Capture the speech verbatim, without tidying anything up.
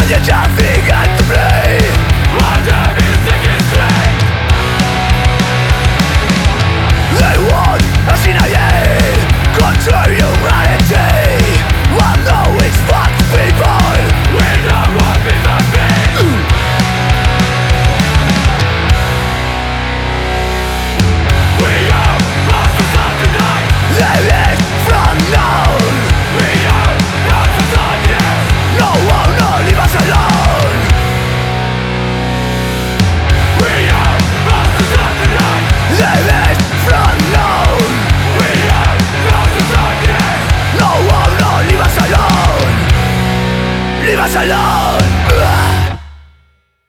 you're jumping at me. What the music is playing. They want así nadie control humanity. One know it's fucked people. We don't want me to be. We are monsters of the night. Living from now. We are monsters of the earth. No one will leave us alone. We are monsters of the night. Living from now. We are monsters of the earth. No one will leave us alone. Leave us alone.